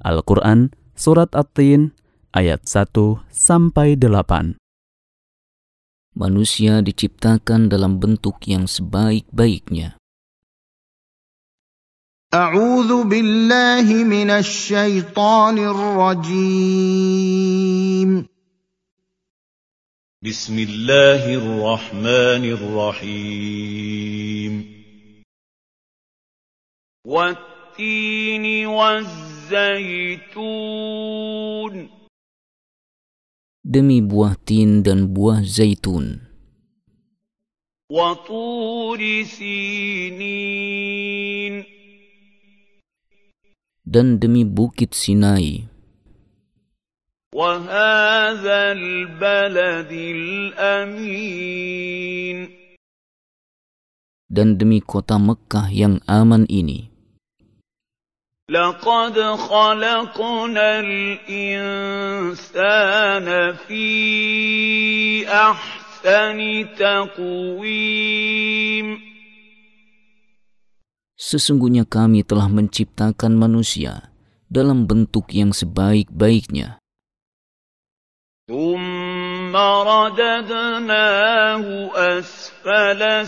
Al-Quran Surat At-Tin ayat 1-8. Manusia diciptakan dalam bentuk yang sebaik-baiknya. A'udzu billahi minasy syaithanir rajim. Bismillahirrahmanirrahim. Wat-tini waz-zaitun. Demi buah tin dan buah zaitun. Wa turi sinin. Dan demi bukit Sinai. Wa hadzal baladil amin. Dan demi kota Mekkah yang aman ini. Laqad khalaqnal insana fi ahsani taqwim. Sesungguhnya kami telah menciptakan manusia dalam bentuk yang sebaik-baiknya. Thumma radadnahu asfala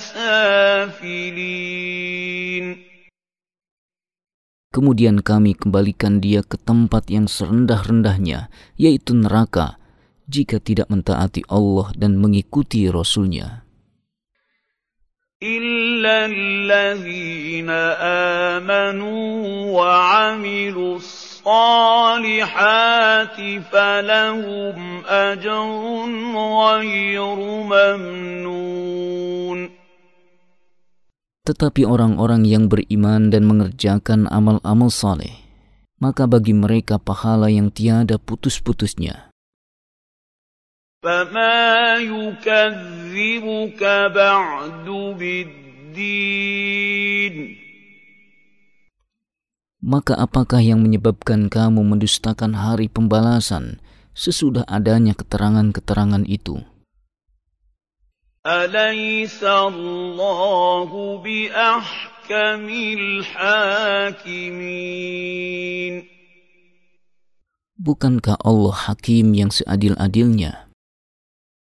safilin. Kemudian kami kembalikan dia ke tempat yang serendah-rendahnya, yaitu neraka, jika tidak mentaati Allah dan mengikuti Rasul-Nya. Illa allazina amanu wa 'amilus salihati falahum ajrun ghairu mamnun. Tetapi orang-orang yang beriman dan mengerjakan amal-amal saleh, maka bagi mereka pahala yang tiada putus-putusnya. فَمَا يُكَذِّبُكَ بَعْدُ بِالدِّينِ. Maka apakah yang menyebabkan kamu mendustakan hari pembalasan sesudah adanya keterangan-keterangan itu? أَلَيْسَ اللَّهُ بِأَحْكَمِ الْحَاكِمِينَ. Bukankah Allah Hakim yang seadil-adilnya?